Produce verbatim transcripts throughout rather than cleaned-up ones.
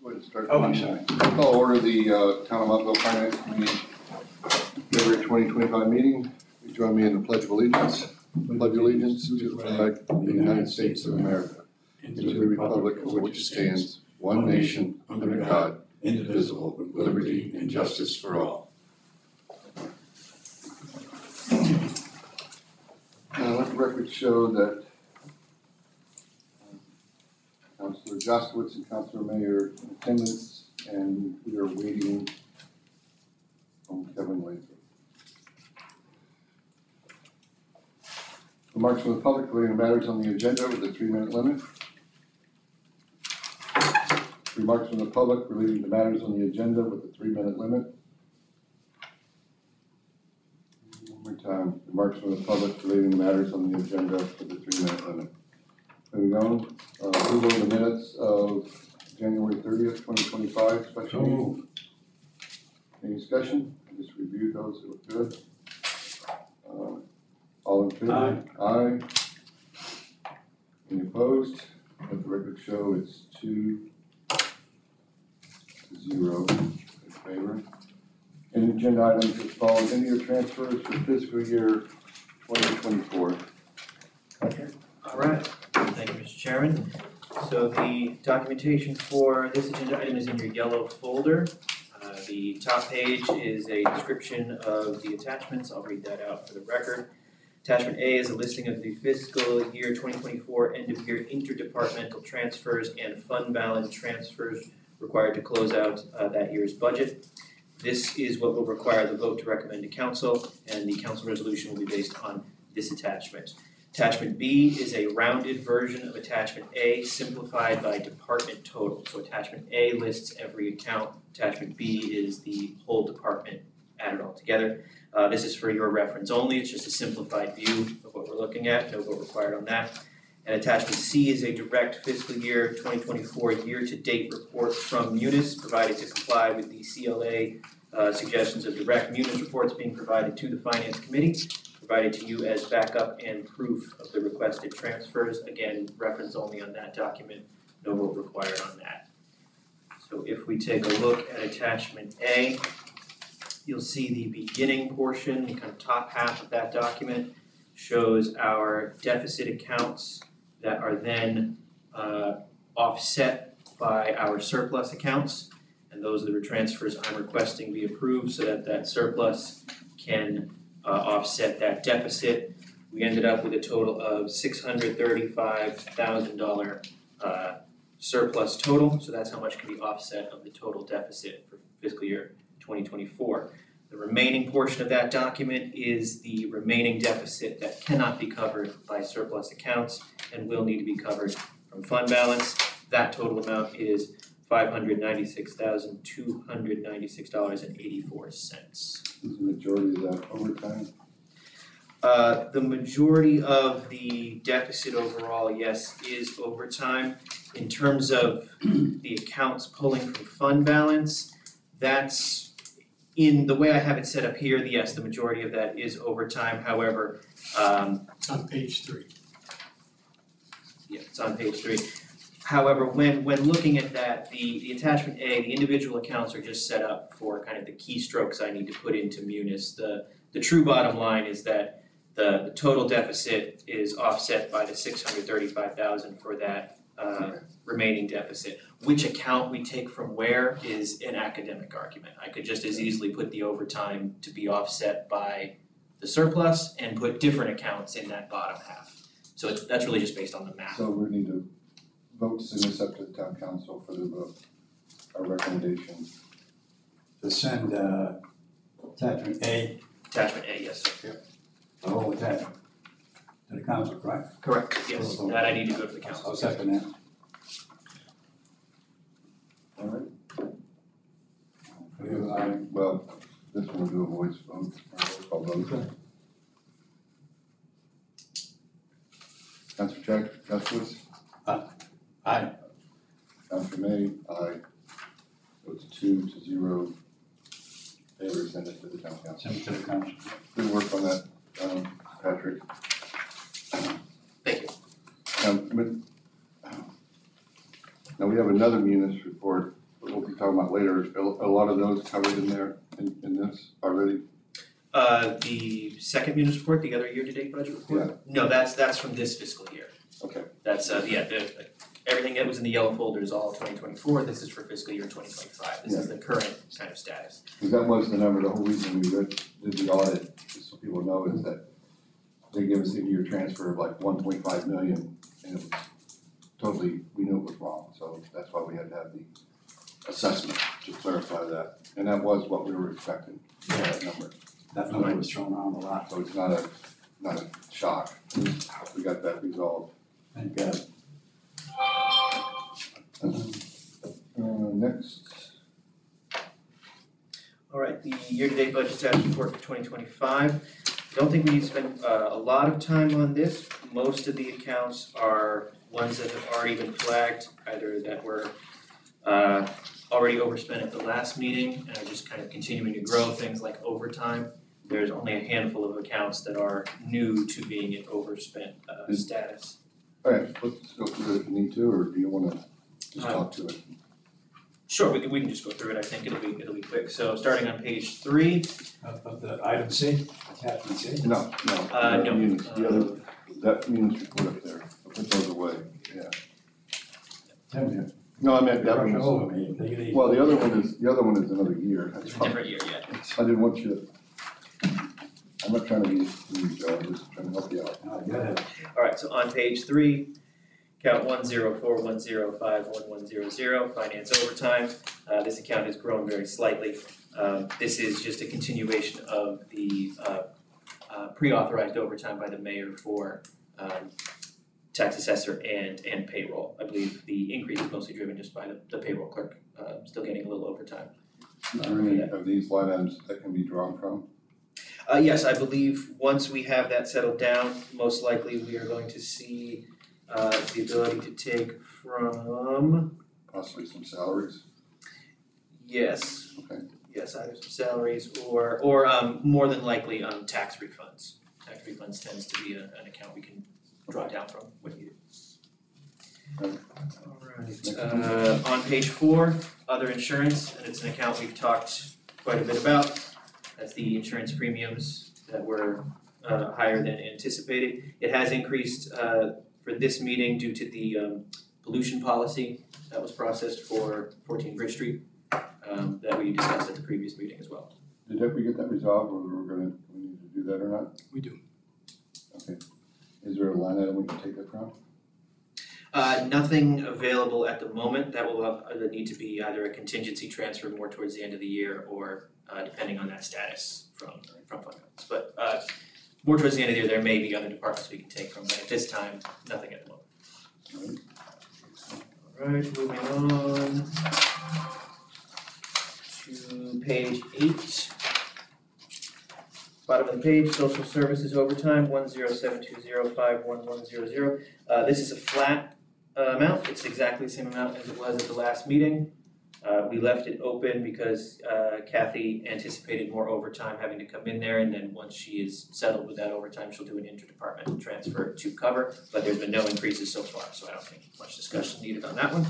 Would start. Oh, I'm sorry. Call order the uh, Town of Montville Finance Committee February twenty twenty-five meeting. You join me in the Pledge of Allegiance. Pledge allegiance to the flag of the United States of America and to the republic for which it stands, one nation, under God, indivisible, with liberty and justice for all. Now let the record show that Councilor Jaskowitz and Councilor Mayer in attendance, and we are waiting on Kevin Latham. Remarks from the public relating to matters on the agenda with a three-minute limit. Remarks from the public relating to matters on the agenda with a three-minute limit. One more time. Remarks from the public relating to matters on the agenda with a three-minute limit. Moving on. Uh, approval of the minutes of January thirtieth, twenty twenty-five, special meeting. Any discussion? I just reviewed those, they look good. Uh, all in favor? Aye. Aye. Any opposed? Let the record show it's two to zero in favor. Any agenda items as follows: any of your transfers for fiscal year twenty twenty-four. All right, thank you, Mister Chairman. So the documentation for this agenda item is in your yellow folder. Uh, the top page is a description of the attachments. I'll read that out for the record. Attachment A is a listing of the fiscal year twenty twenty-four end of year interdepartmental transfers and fund balance transfers required to close out uh, that year's budget. This is what will require the vote to recommend to council, and the council resolution will be based on this attachment. Attachment B is a rounded version of Attachment A, simplified by department total. So Attachment A lists every account. Attachment B is the whole department added all together. Uh, this is for your reference only. It's just a simplified view of what we're looking at. No vote required on that. And Attachment C is a direct fiscal year twenty twenty-four year-to-date report from Munis, provided to comply with the C L A uh, suggestions of direct Munis reports being provided to the Finance Committee, provided to you as backup and proof of the requested transfers. Again, reference only on that document, no vote required on that. So if we take a look at Attachment A, you'll see the beginning portion, the kind of top half of that document shows our deficit accounts that are then uh, offset by our surplus accounts, and those are the transfers I'm requesting be approved so that that surplus can Uh, offset that deficit. We ended up with a total of six hundred thirty-five thousand dollars uh, surplus total, so that's how much can be offset of the total deficit for fiscal year twenty twenty-four. The remaining portion of that document is the remaining deficit that cannot be covered by surplus accounts and will need to be covered from fund balance. That total amount is five hundred ninety-six thousand two hundred ninety-six dollars and eighty-four cents. Is the majority of that overtime? Uh, the majority of the deficit overall, yes, is overtime. In terms of the accounts pulling from fund balance, that's, in the way I have it set up here, the, yes, the majority of that is overtime. However, um, It's on page three. yeah, it's on page three. However, when, when looking at that, the, the attachment A, the individual accounts are just set up for kind of the keystrokes I need to put into Munis. The, the true bottom line is that the, the total deficit is offset by the six hundred thirty-five thousand dollars for that uh, remaining deficit. Which account we take from where is an academic argument. I could just as easily put the overtime to be offset by the surplus and put different accounts in that bottom half. So it's, that's really just based on the math. So we need to vote to send this up to the town council for the vote, our recommendation. To send uh, attachment A, Attachment A, yes, sir. the whole attachment, to the council, correct? Correct, yes, that I need to go to the I'll council. second that. All right. For you, aye. Well, this one will do a voice vote, or roll call vote. Councilor Jack, Jaskowitz? Aye. Councilor May, aye. So it's two to zero. Favor, send it to the town council. Send it to the council. Good work on that, um, Patrick. Thank you. Um, but, now we have another Munis report we'll be talking about later, is a a lot of those covered in there, in, in this already? Uh, the second munis report, the other year-to-date budget report? No, that's, that's from this fiscal year. Okay. That's, uh, yeah, the, everything that was in the yellow folder is all twenty twenty-four, this is for fiscal year twenty twenty-five, this is the current kind of status. Because that was the number, the whole reason we did, did the audit, just so people know, is that they gave us a year transfer of like one point five million, and it was totally, we knew it was wrong, so that's why we had to have the assessment to clarify that. And that was what we were expecting, that number. That number was thrown around a lot. So it's not a, not a shock. We got that resolved. Thank God. Uh, next, All right, the year-to-date budget status report for twenty twenty-five. I don't think we need to spend uh, a lot of time on this. Most of the accounts are ones that have already been flagged, either that were uh, already overspent at the last meeting and are just kind of continuing to grow, things like overtime. There's only a handful of accounts that are new to being in overspent uh, Mm. status. all right, let's go through it if you need to, or do you wanna just Uh, talk to it? Sure, we can, we can just go through it, I think it'll be, it'll be quick. So starting on page three, Uh, But the item C, attachment C, No, no. Uh, that no. means The other, that means report up there, I'll put those away, yeah. Tim, you No, I meant that brush one over was, me, take it easy. well, the other one is, the other one is another year, that's it's a fine. different year yet. I didn't want you to, I'm not trying to be, rude, Joe, I'm just trying to help you out. Uh, Go ahead. All right, so on page three, account one zero four one zero five one one zero zero, finance overtime. Uh, this account has grown very slightly. Um, this is just a continuation of the, uh, uh, pre-authorized overtime by the mayor for, um, tax assessor and, and payroll. I believe the increase is mostly driven just by the, the payroll clerk, uh, still getting a little overtime. Is there any of these line items that can be drawn from? Uh, yes, I believe once we have that settled down, most likely we are going to see uh, the ability to take from, Possibly some salaries? yes. Okay. Yes, either some salaries or, or um, more than likely um, tax refunds. Tax refunds tends to be a, an account we can draw down from when needed. Okay. Alright, uh, on page four, other insurance, and it's an account we've talked quite a bit about. That's the insurance premiums that were uh, higher than anticipated. It has increased uh, for this meeting due to the um, pollution policy that was processed for fourteen Bridge Street um, that we discussed at the previous meeting as well. Did we get that resolved, or we're gonna, we need to do that or not? We do. Okay. Is there a line item we can take that from? Uh, nothing available at the moment. That will uh, need to be either a contingency transfer more towards the end of the year or uh, depending on that status from from fund balance. But uh, more towards the end of the year, there may be other departments we can take from, but at this time, nothing at the moment. Alright, moving on to page eight. Bottom of the page, social services overtime, one zero seven two zero five one one zero zero. Uh, this is a flat uh, amount, it's exactly the same amount as it was at the last meeting. Uh, we left it open because uh, Kathy anticipated more overtime having to come in there, and then once she is settled with that overtime, she'll do an interdepartmental transfer to cover, but there's been no increases so far, so I don't think much discussion needed on that one.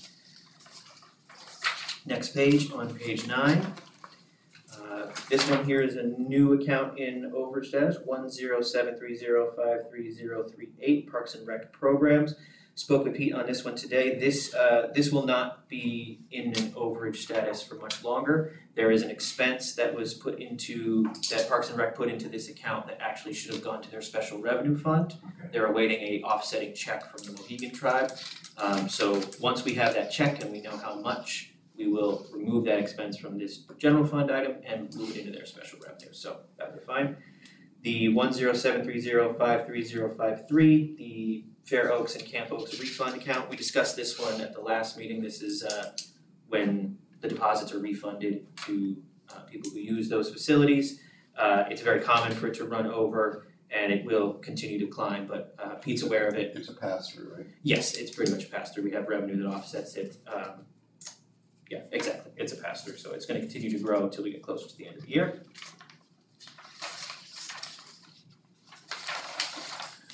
Next page, on page nine. Uh, this one here is a new account in over status, one zero seven three zero five three zero three eight, Parks and Rec Programs. Spoke with Pete on this one today. This uh, this will not be in an overage status for much longer. There is an expense that was put into, that Parks and Rec put into this account that actually should have gone to their special revenue fund. Okay. They're awaiting a offsetting check from the Mohegan tribe. Um, so once we have that check and we know how much, we will remove that expense from this general fund item and move it into their special revenue, so that would be fine. The one zero seven three zero five three zero five three, the Fair Oaks and Camp Oaks refund account, we discussed this one at the last meeting. This is uh when the deposits are refunded to uh people who use those facilities. Uh it's very common for it to run over and it will continue to climb, but uh Pete's aware of it. It's a pass-through, right? Yes, it's pretty much a pass-through. We have revenue that offsets it. Um yeah, exactly. It's a pass-through, so it's gonna continue to grow until we get closer to the end of the year.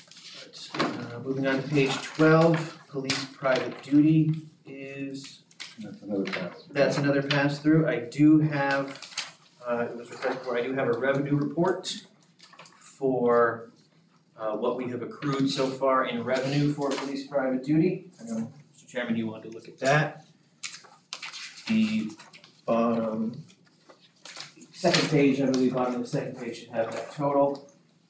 Uh, moving on to page twelve, police private duty is That's another pass. That's another pass-through. I do have, uh, it was requested for, I do have a revenue report for uh, what we have accrued so far in revenue for police private duty. I know, Mister Chairman, you wanted to look at that. The bottom, second page, I believe, bottom of the second page should have that total.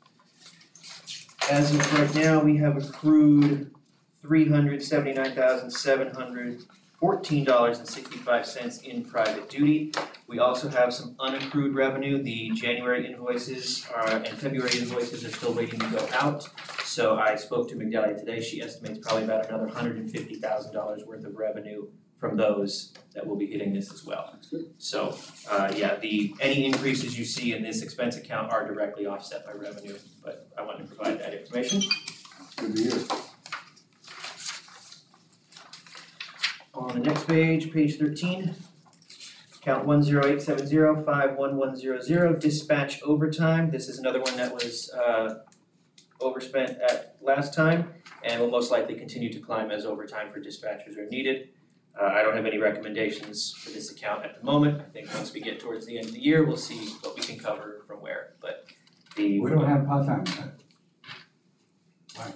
As of right now, we have accrued three hundred seventy-nine thousand seven hundred fourteen dollars and sixty-five cents in private duty. We also have some unaccrued revenue. The January invoices are, and February invoices are still waiting to go out. So I spoke to Migdalia today. She estimates probably about another one hundred fifty thousand dollars worth of revenue from those that will be hitting this as well. That's good. So, uh, yeah, the, any increases you see in this expense account are directly offset by revenue, but I wanted to provide that information. Good to hear. On the next page, page thirteen, account one zero eight seven zero five one one zero zero, dispatch overtime. This is another one that was uh, overspent at last time and will most likely continue to climb as overtime for dispatchers are needed. Uh, I don't have any recommendations for this account at the moment. I think once we get towards the end of the year, we'll see what we can cover from where, but the. We don't have part-time, huh? Why?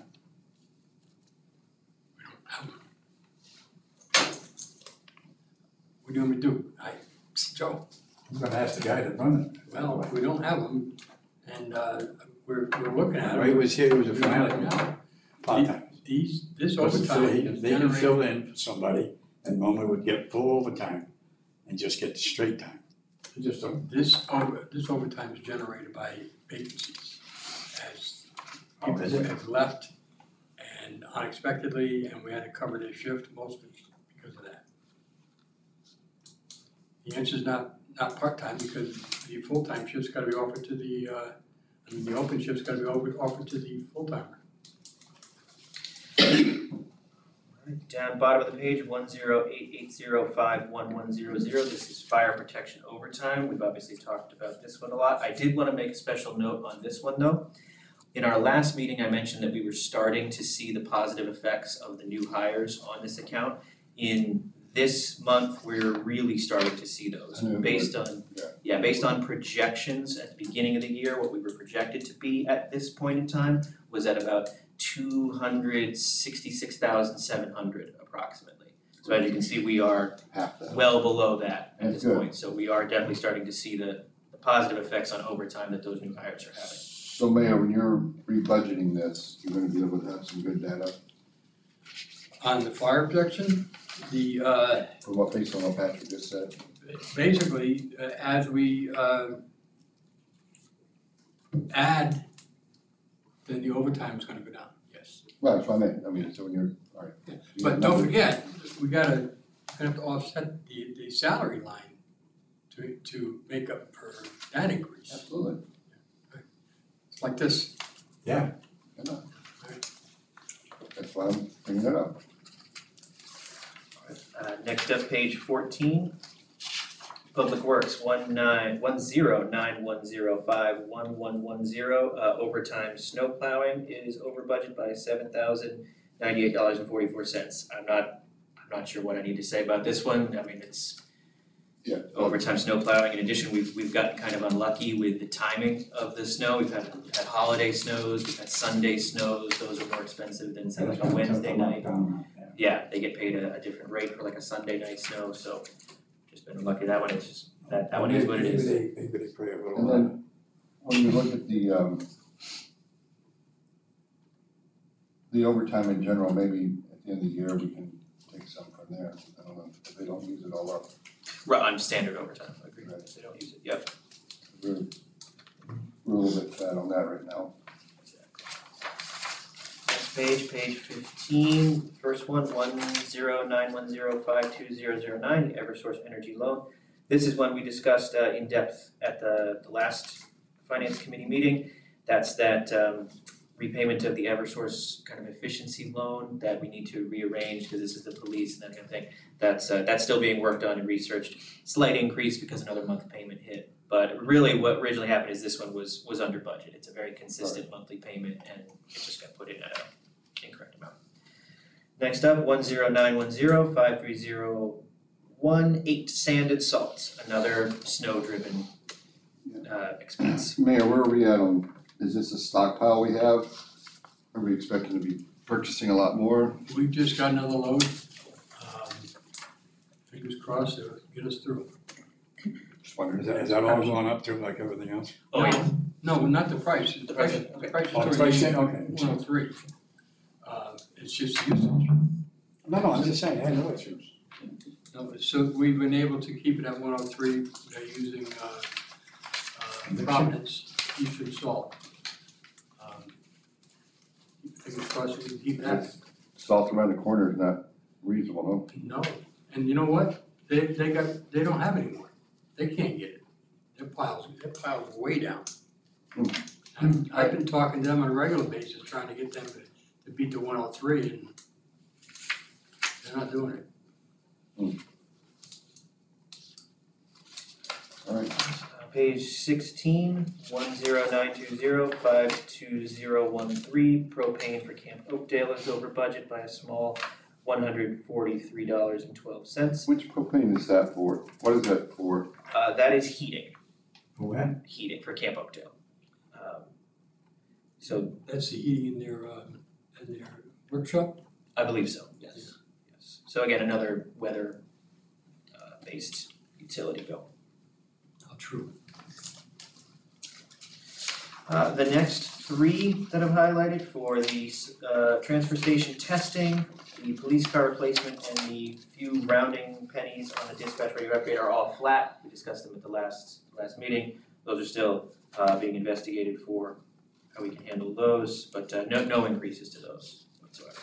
What do you want me to do? I, Joe, I'm gonna ask the guy that run it. well, we don't have them, and, uh, we're, we're looking at No, he them. was here, he was a We don't have them fan. now. Part-time. These, this Wasn't fill- overtime he- is They can fill generated, in for somebody, and normally would get full overtime and just get the straight time. They just don't, this over, this overtime is generated by vacancies. As Oh, people is it? have left and unexpectedly, and we had to cover their shift, most of it's because of that. The answer's not, not part-time, because the full-time shift's gotta be offered to the, uh, I mean, the open shift's gotta be offered, offered to the full-timer. Down bottom of the page, one zero eight eight zero five one one zero zero, this is fire protection overtime. We've obviously talked about this one a lot. I did wanna make a special note on this one though. In our last meeting, I mentioned that we were starting to see the positive effects of the new hires on this account. In this month, we're really starting to see those, Yeah. based on, Yeah. yeah, based on projections at the beginning of the year, what we were projected to be at this point in time was at about two hundred sixty-six thousand seven hundred approximately. So as you can see, we are Half that. well below that at That's this good. point, so we are definitely starting to see the, the positive effects on overtime that those new hires are having. So Mayor, when you're rebudgeting this, you're gonna be able to have some good data On the fire protection, the, uh, from what, based on what Patrick just said. basically, uh, as we, uh, add, then the overtime's gonna go down, yes. Well, that's what I meant, I mean, so when you're, alright. But don't forget, we gotta, we have to offset the, the salary line to, to make up for that increase. Absolutely, It's like this, yeah, I know. That's why I'm bringing it up. Uh, next up, page fourteen. Public Works, one nine, one zero nine one zero five one one one zero, uh, overtime snow plowing is over budget by seven thousand ninety-eight dollars and forty-four cents. I'm not, I'm not sure what I need to say about this one, I mean, it's Yeah. overtime snow plowing. In addition, we've, we've gotten kind of unlucky with the timing of the snow. We've had, we've had holiday snows, we've had Sunday snows, those are more expensive than say like a Wednesday night. Yeah, they get paid a, a different rate for like a Sunday night snow, so just been unlucky that one, it's just, that, that one is what it is. Maybe they, maybe they pray a little. And then, when you look at the, um, the overtime in general, maybe at the end of the year, we can take some from there, I don't know, if they don't use it all up. Right, on standard overtime, I agree, Right. if they don't use it, yep. We're, we're a little bit fat on that right now. Next page, page fifteen, first one, one zero nine one zero five two zero zero nine, the Eversource Energy Loan. This is one we discussed uh, in depth at the, the last Finance Committee meeting. That's that um, repayment of the Eversource kind of efficiency loan that we need to rearrange because this is the police and that kind of thing. That's uh, that's still being worked on and researched. Slight increase because another month payment hit. But really what originally happened is this one was was under budget. It's a very consistent monthly payment and it just got put in at an incorrect amount. Next up, one zero nine one zero five three zero one eight sand and salt, another snow-driven uh, expense. Mayor, where are we at on, is this a stockpile we have? Are we expecting to be purchasing a lot more? We just got another load. Um, Fingers crossed, it'll get us through. Just wondering. Is that, is that all going up too, like everything else? Oh, yeah. No, not the price, the price, Okay. the price is Oh, the already price, okay. one oh three. Uh, it's just usage. No, no, I'm just saying, I know it's yours. No, so we've been able to keep it at one oh three, by using, uh, uh, Providence, Eastern Salt. Um, Fingers crossed we can keep that. Salt around the corner is not reasonable, No, and you know what? They, they got, they don't have any more. They can't get it. Their piles, their piles are way down. Hmm. And I've been talking to them on a regular basis, trying to get them to, to beat the one oh three, and they're not doing it. no? Alright, Uh, Page sixteen, one zero nine two zero, five two zero one three, propane for Camp Oakdale is over budget by a small one hundred forty-three dollars and twelve cents. which propane is that for? What is that for? Uh, that is heating, For when? heating for Camp Oakdale. Um, So That's the heating in their, um, in their workshop? I believe so, yes, yes. So again, another weather uh based utility bill. How true. Uh, the next three that I've highlighted for the uh transfer station testing, the police car replacement, and the few rounding pennies on the dispatch radio upgrade are all flat. We discussed them at the last last meeting. Those are still uh being investigated for how we can handle those, but uh no no increases to those whatsoever.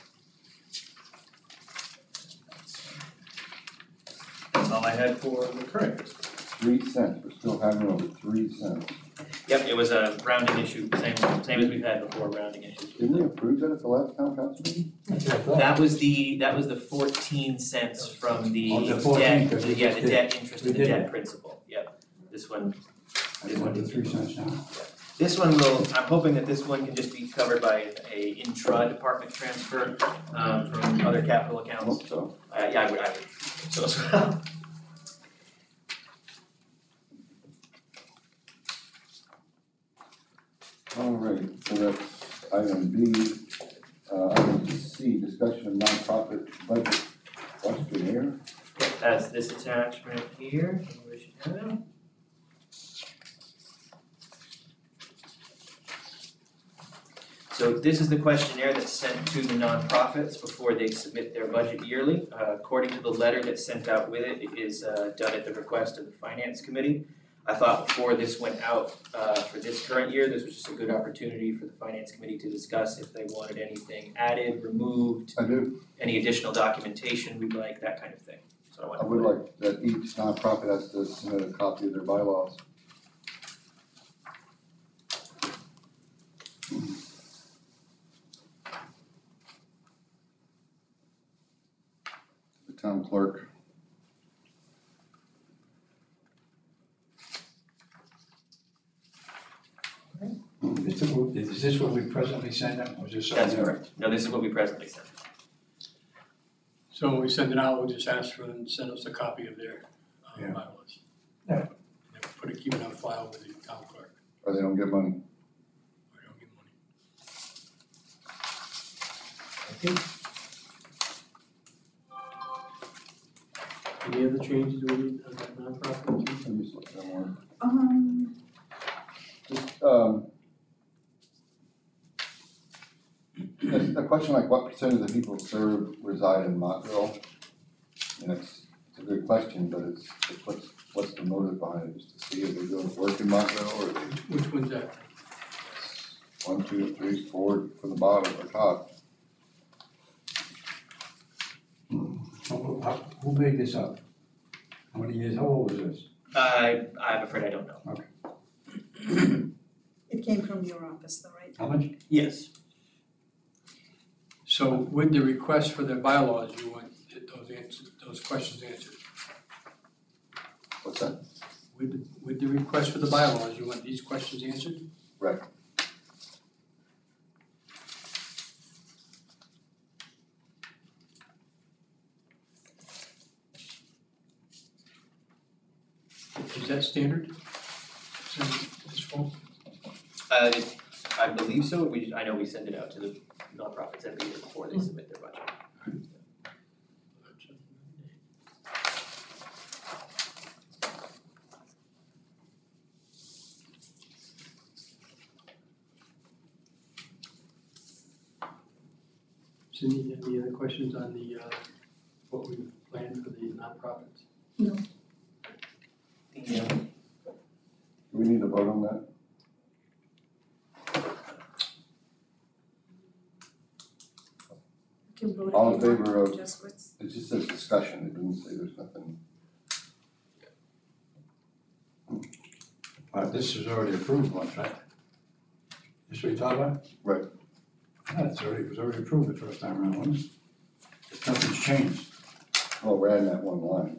That's, that's all I had for the current fiscal. Three cents, we're still having over three cents. Yep, it was a rounding issue, same same as we've had before, rounding issues. Didn't we approve that at the last town council meeting? That was the, that was the fourteen cents from the Oh, the fourteen, debt, 'cause we yeah, the just did- debt interest we and the did debt it. principal, yep. This one, I want the three cents now. this one will, I'm hoping that this one can just be covered by a intra-department transfer, um, from other capital I accounts. hope so. Uh, yeah, I would, I would, so as well. Alright, so that's item B. Uh, item C, discussion of nonprofit budget questionnaire. Yep, that's this attachment here, we should have it. So this is the questionnaire that's sent to the nonprofits before they submit their budget yearly. Uh, according to the letter that's sent out with it, it is uh, done at the request of the finance committee. I thought before this went out uh, for this current year, this was just a good opportunity for the finance committee to discuss if they wanted anything added, removed, I do, any additional documentation we'd like, that kind of thing. So I want I to would put like that each nonprofit has to submit a copy of their bylaws. The town clerk. Is this what- is this what we presently send them, or is this something? That's correct. No, this is what we presently sent. So when we send it out, we'll just ask for them to send us a copy of their, uh, Yeah. bylaws. Yeah. And then we put it, keep it on file with the town clerk, Or they don't get money. or don't get money. Okay. Any other changes we need on that nonprofit? Let me just look at that one. Um, Just, um, a, a question like what percent of the people served reside in Montville? And it's, it's a good question, but it's, it's what's, what's the motive behind it, just to see if they're doing work in Montville, or they, Which one's that? one, two, three, four from the bottom or top. Who how- who made this up? How many years, how old is this? I, I'm afraid I don't know. it came from your office though, right? How much? Yes. So with the request for the bylaws, you want those answers, those questions answered? What's that? With, the- with the request for the bylaws, you want these questions answered? Right. Is that standard? Send this form? Uh, it- I believe so, we, I know we send it out to the nonprofits every year before they submit their budget. Cindy, any other questions on the, uh, what we planned for the nonprofits? The, uh, Do we need to vote on that? You can vote All if in you want, favor of- just what's, It just says discussion, it didn't say there's nothing. Uh, this is already approved once, right? This what you're talking about? Right. Yeah, it's already, it was already approved the first time around, wasn't it? Nothing's changed. Well, we're adding that one line.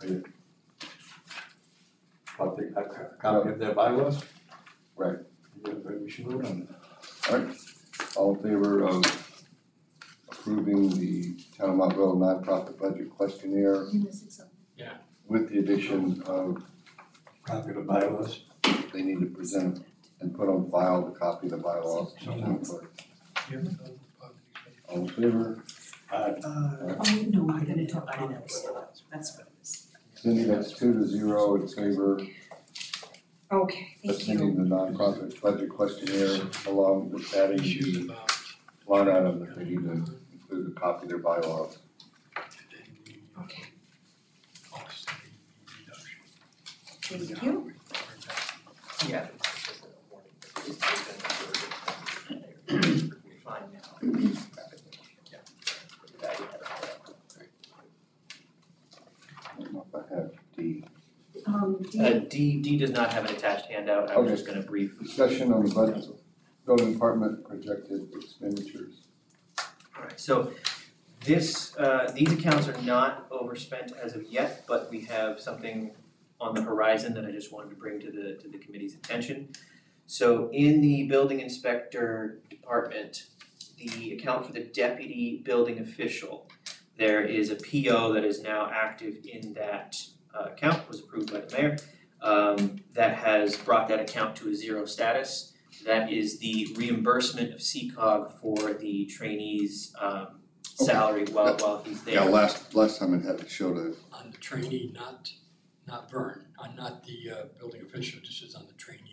About the, a co- copy of their bylaws? Right. Yeah, but we should vote on it. Alright, all in favor of approving the Town of Montville nonprofit budget questionnaire you missing something. with the addition of Copy of the bylaws. they need to present and put on file the copy of the bylaws. So All in favor? Uh, Oh, no, I didn't talk, I didn't understand that, that's what it is. Cindy, that's two to zero in favor Okay, of thank you. sending the nonprofit budget questionnaire along with adding Issues the about. line item that they need to include a copy of their bylaws. Okay, thank you. yeah. We're fine now. Yeah. I don't know if I have D. Um, do Uh, you, D, D does not have an attached handout, I was Okay. just gonna brief. Discussion on the budget, building department projected expenditures. Alright, so this, uh, these accounts are not overspent as of yet, but we have something on the horizon that I just wanted to bring to the, to the committee's attention. So in the building inspector department, the account for the deputy building official, there is a P O that is now active in that uh, account, was approved by the mayor, um, that has brought that account to a zero status. That is the reimbursement of C COG for the trainee's um, salary while, while he's there. Yeah, last, last time it had to show the, On the trainee, not, not Vern, on not the, uh, building official, this is on the trainee.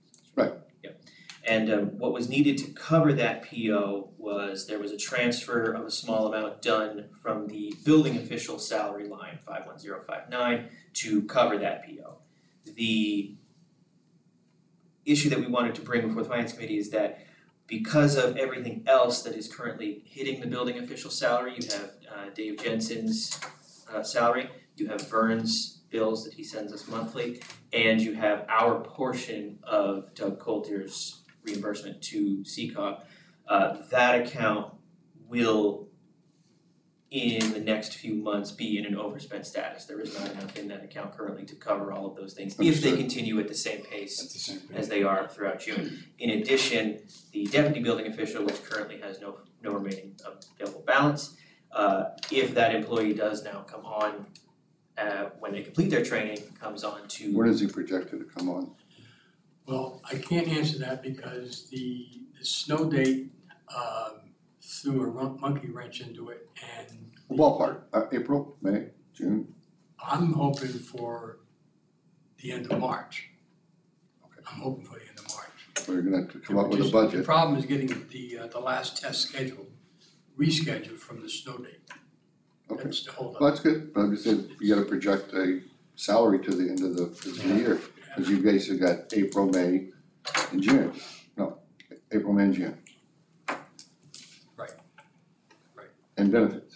And um, what was needed to cover that P O was there was a transfer of a small amount done from the building official salary line, five one zero five nine, to cover that P O. The issue that we wanted to bring before the finance committee is that because of everything else that is currently hitting the building official salary, you have uh, Dave Jensen's uh, salary, you have Vern's bills that he sends us monthly, and you have our portion of Doug Coulter's reimbursement to C COG. Uh, that account will, in the next few months, be in an overspent status. There is not enough in that account currently to cover all of those things, if they Understood. continue at the same pace That's the same thing. as they are throughout June. In addition, the deputy building official, which currently has no no remaining available balance, uh, if that employee does now come on, uh, when they complete their training, comes on to. when is he projected to come on? Well, I can't answer that because the, the snow date, um, threw a ron- monkey wrench into it, and Ballpark, uh, April, May, June? I'm hoping for the end of March. Okay. I'm hoping for the end of March. We're gonna have to come up with a Just- The budget. problem is getting the, uh, the last test scheduled, rescheduled from the snow date. Okay. That's the holdup. Well, that's good, but I'm just saying, you gotta project a salary to the end of the fiscal year, cause you guys have got April, May, and June. No, April, May, and June. Right. Right. And benefits.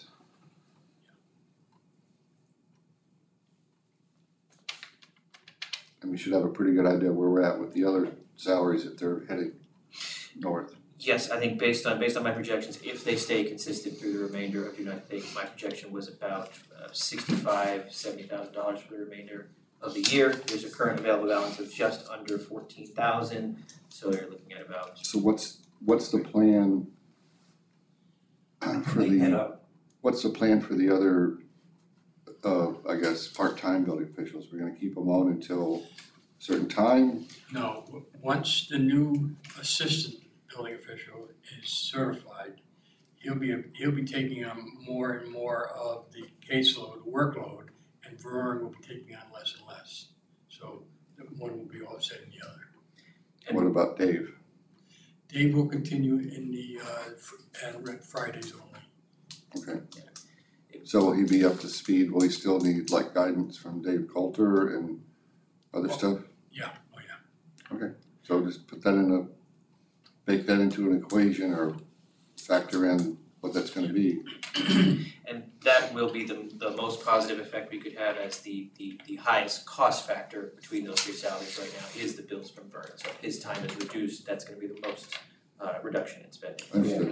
And we should have a pretty good idea where we're at with the other salaries if they're heading north. Yes, I think based on, based on my projections, if they stay consistent through the remainder of June, I think my projection was about uh, sixty-five, seventy thousand dollars for the remainder of the year. There's a current available balance of just under fourteen thousand, so you're looking at about, So what's, what's the plan for Clean that the, up. what's the plan for the other of, I guess, part-time building officials? We're gonna keep them on until a certain time? No, w- once the new assistant building official is certified, he'll be, he'll be taking on more and more of the caseload, workload, and Vern will be taking on less and less. So the one will be offsetting the other. And- What about Dave? Dave will continue in the, uh, fr- at Red Fridays only. Okay. So will he be up to speed? Will he still need like guidance from Dave Coulter and other Well- stuff? Yeah, oh yeah. So just put that in a, bake that into an equation or factor in what that's gonna be. And that will be the, the most positive effect we could have as the, the, the highest cost factor between those three salaries right now is the bills from Vern. So if his time is reduced, that's gonna be the most, uh, reduction in spending. Understood.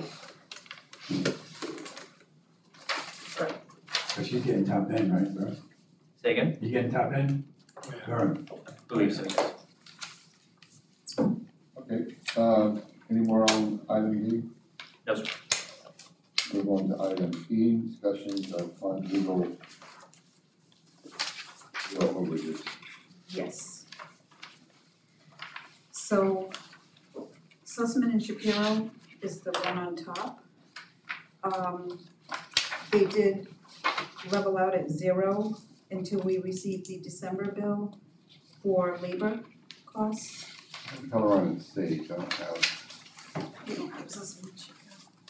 But she's getting top end, right, Vern? Say again? You getting top end? Oh, yeah. Vern? Believe so, yes. Okay, um, any more on item D? No, sir. Move on to item E, discussions of fund legal legal overages. Yes. So Sussman and Shapiro is the one on top. Um, they did level out at zero until we received the December bill for labor costs. Color on its stage, I don't have, We don't have Sussman and Shapiro.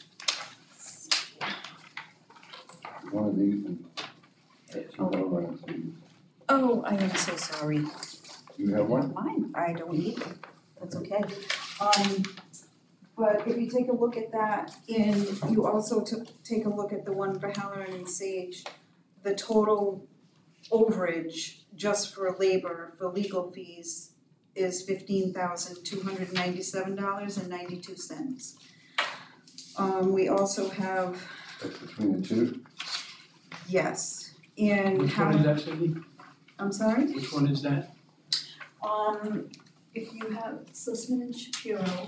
one of these and two color on its stage. Oh, I am so sorry. You have one? Mine, I don't need it, that's okay. Um, but if you take a look at that, and you also took, take a look at the one for Halloran and Sage, the total overage just for labor, for legal fees, is fifteen thousand two hundred ninety-seven dollars and ninety-two cents. Um, we also have, That's between the two? yes, and Which how, one is that, Cindy? I'm sorry? Which one is that? Um, if you have Sussman and Shapiro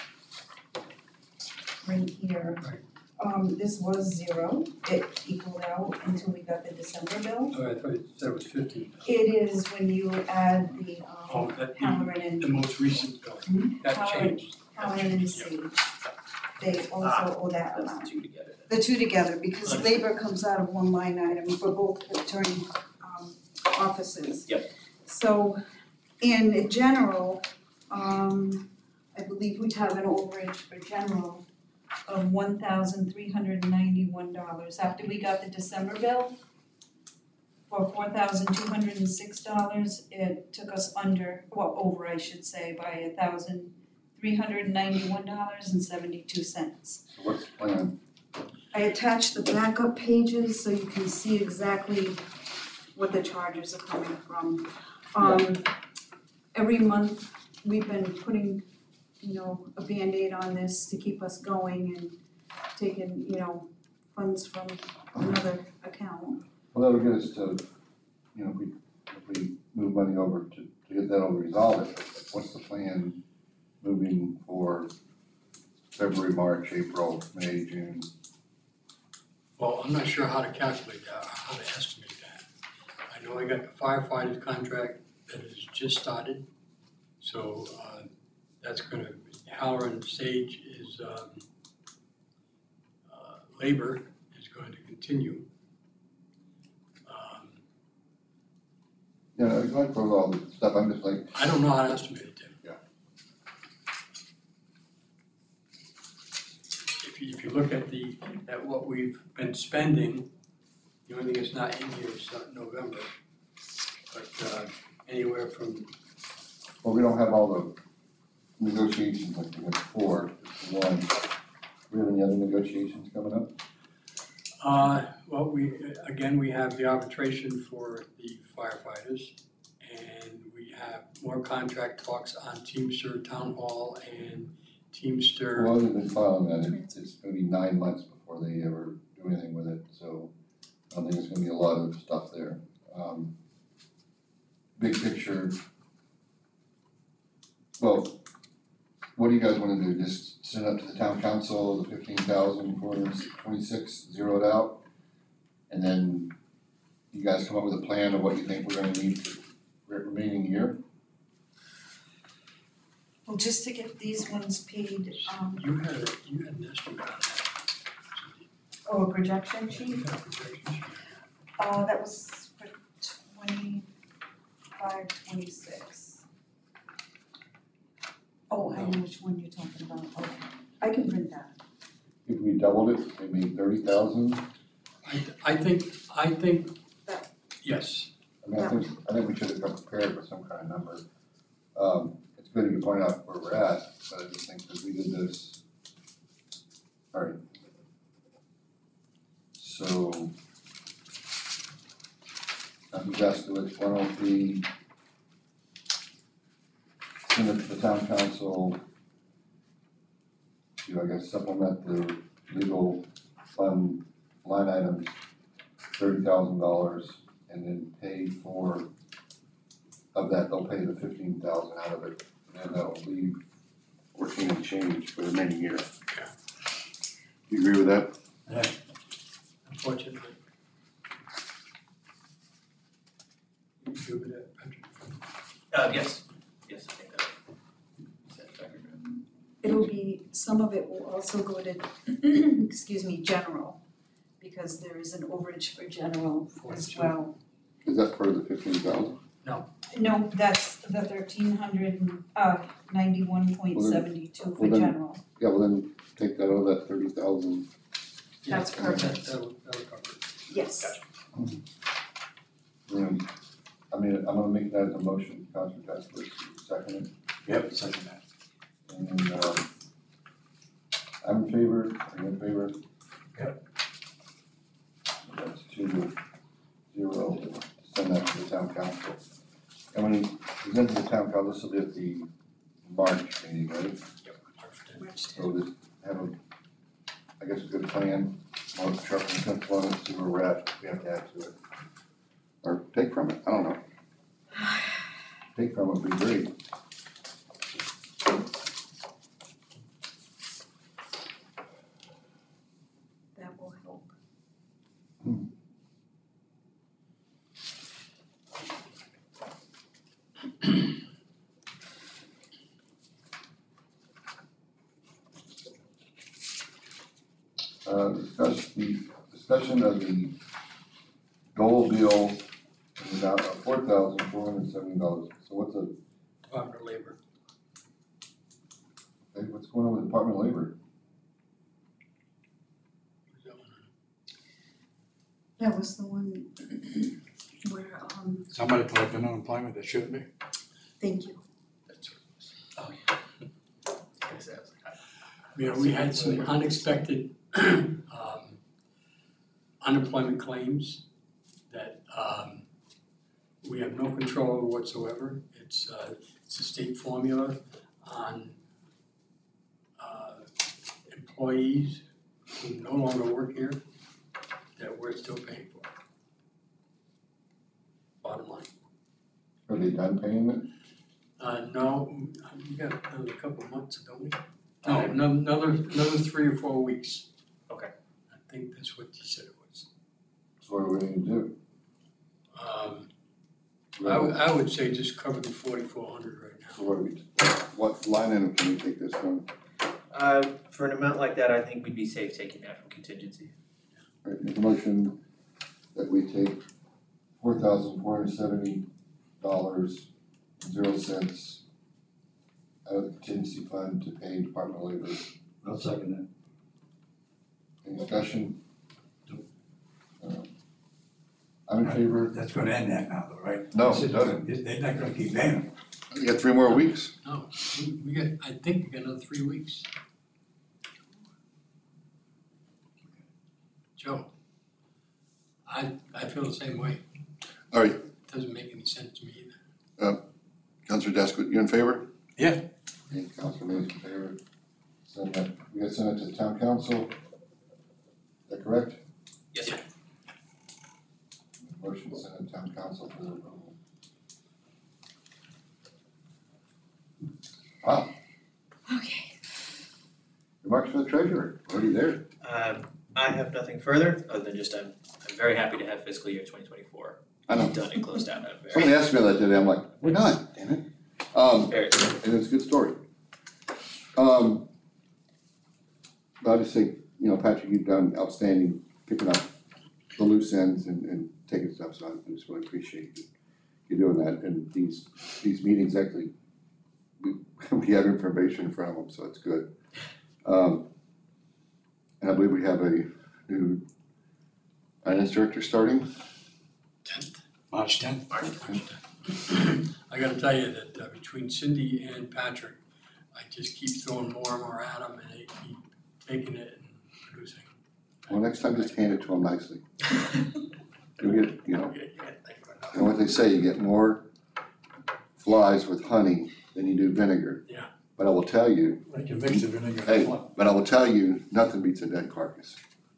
right here. Right. Um, this was zero, it equaled out until we got the December bill. Oh, I thought you said it was fifteen. It is when you add the, Oh, um, that, the, Halloran and, the most recent bill, Mhm. that Halloran- changed. Halloran and Sage. They also owe that That's amount. the two together. The two together, because Understood. labor comes out of one line item for both attorney, um, offices. Yep. So, in general, um, I believe we have an overage for general of one thousand three hundred and ninety-one dollars. After we got the December bill for four thousand two hundred and six dollars, it took us under, well, over, I should say, by a thousand three hundred and ninety-one dollars and seventy-two cents. So what's the plan? I attached the backup pages so you can see exactly what the charges are coming from. Um, every month, we've been putting, you know, a Band-Aid on this to keep us going and taking, you know, funds from another account. Well, that'll get us to, you know, if we, if we move money over to, to get that all resolved, what's the plan moving for February, March, April, May, June? Well, I'm not sure how to calculate that, or how to estimate that. I know I got the firefighters contract that has just started, so, uh, that's gonna, Halloran Sage is, um, uh, labor is going to continue. Um, Yeah, I'd like for all the stuff, I'm just like, I don't know how to estimate it, Tim. Yeah. If you, if you look at the, at what we've been spending, the only thing that's not in here is uh, November. But, uh, anywhere from, well, we don't have all the negotiations like we had before, just the one. Do we have any other negotiations coming up? uh, well, we, again, we have the arbitration for the firefighters. And we have more contract talks on Teamster Town Hall and Teamster. Well, other than filing that, it- it's gonna be nine months before they ever do anything with it, so I don't think there's gonna be a lot of stuff there. Um, big picture, well, what do you guys wanna do, just send up to the town council, the fifteen thousand four hundred twenty-six zeroed out? And then you guys come up with a plan of what you think we're gonna need for the remaining year? Well, just to get these ones paid, um, You had, a- you had an estimate on that. oh, a projection You sheet, had a projection sheet. uh, that was for twenty-five, twenty-six. Oh, I know which one you're talking about, okay, I can print that. If we doubled it, maybe thirty thousand? I, I think, I think, yes, I mean, I think, I think we should have come prepared with some kind of number. Um, it's good you point out where we're at, but I just think that we did this. Alright. So. I'm just doing one oh three. Send it to the town council. To, I guess, supplement the legal fund line items, thirty thousand dollars, and then pay for, of that, they'll pay the fifteen thousand out of it, and that'll leave fourteen and change for the remaining year. Yeah. You agree with that? Yeah. unfortunately. You good with that, Patrick? Uh, yes, yes, I think that. satisfactory. It'll be, some of it will also go to, excuse me, general, because there is an overage for general as Forty-two. well. Is that part of the fifteen thousand? No, that's the thirteen hundred and, uh, ninety-one point seventy-two for well then- general. Yeah, well then, take that out of that thirty thousand. Yeah, That's that- perfect. That'll, that'll cover it. Yes. Um, I mean, I'm gonna make that as a motion, Councilor Jasper, second it. Yep, second that. And, um, I'm in favor, are you in favor? Yep. That's two to zero, to send that to the town council. And when you present to the town council, this will be at the March meeting, right? March tenth. So just have a, I guess, a good plan, more sharp and pencil on it, see where we're at, we have to add to it. Or take from it, I don't know. Take from it would be great. That will help. Uh, discuss the, discussion of the Dole bill in the amount of four thousand four hundred seventy dollars. So what's a, Department of Labor. okay, what's going on with the Department of Labor? Is that one? That was the one where, um, Somebody collecting unemployment that shouldn't be. thank you. That's right. Oh, yeah. I guess that was like, I- You know, we had some unexpected um unemployment claims that um we have no control over whatsoever. It's uh it's a state formula on uh employees who no longer work here that we're still paying for. Bottom line. Are they done paying it? Uh no, we got another couple of months, don't we? No, no- another another three or four weeks. Okay. I think that's what you said it was. So what do we need to do? Um I would I would say just cover the forty-four hundred right So now. what do we, what line item can we take this from? Uh, for an amount like that, I think we'd be safe taking that from contingency. All right, make a motion that we take four thousand four hundred seventy dollars, zero cents out of the contingency fund to pay Department of Labor. I'll second that. Any discussion? Uh, I'm in favor. That's gonna end that now though, right? No, This it is- doesn't. They're not gonna keep paying them. You got three more weeks. No, we we got, I think we got another three weeks. Joe, I I feel the same way. All right, It doesn't make any sense to me either. Councilor Dasquith, you in favor? Yeah. Okay, Councilor May's in favor. Send that, we gotta send it to the town council. Is that correct? Yes, sir. Motion to send it to town council for their approval. Wow, Okay. remarks for the treasurer, already there. Um, I have nothing further, other than just I'm, I'm very happy to have fiscal year twenty twenty-four I know. done and closed out. I'm very, Somebody asked me that today, I'm like, we're done, damn it. Um, very, and it's a good story. Um, but I just think, you know, Patrick, you've done outstanding picking up the loose ends and, and taking stuff, so I just really appreciate you, you doing that. And these, these meetings actually, we, we have information from them, so it's good. Um, and I believe we have a new finance director starting. Tenth, March tenth. I gotta tell you that uh, between Cindy and Patrick, I just keep throwing more and more at them and they keep taking it and producing. Well, next time, just hand it to them nicely. You get, you know, Yeah, you can't think of enough. and what they say, you get more flies with honey than you do vinegar. Yeah. But I will tell you, Like you mix the vinegar hey, and flour. but I will tell you, nothing beats a dead carcass.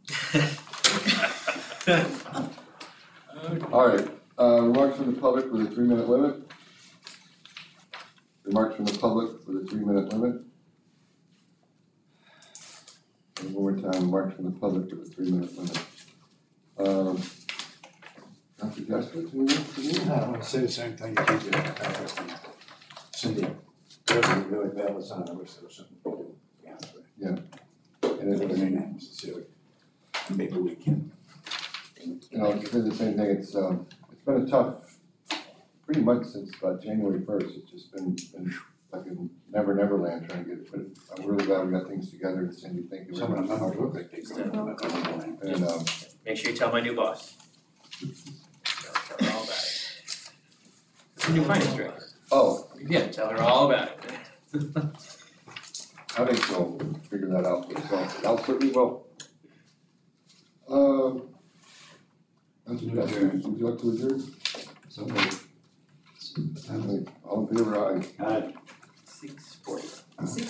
All right, uh, remarks from the public with a three-minute limit. Remarks from the public with a three-minute limit. And one more time, remarks from the public with a three-minute limit. Um, Doctor Jessica, do you want to do? I want to say the same thing that you did, uh, Cindy, really, really bad was on, I wish there was something to do, yeah, but And it it was was, in that, sincerely. Maybe we can. you know, it's been the same thing, it's, um, it's been a tough, pretty much since about January first, it's just been, been like in never, never land trying to get, but I'm really glad we got things together, and Cindy, thank you very Some of much. them don't look like they go, but I don't know. And, um, Make sure you tell my new boss. Tell tell her all about it. It's a new finance director. oh, Yeah, tell her all about it. I think so, figure that out for yourself, I'll certainly will. Um, that's what you got, would you like to adjourn? So, All in favor, aye. uh, Six forty. Six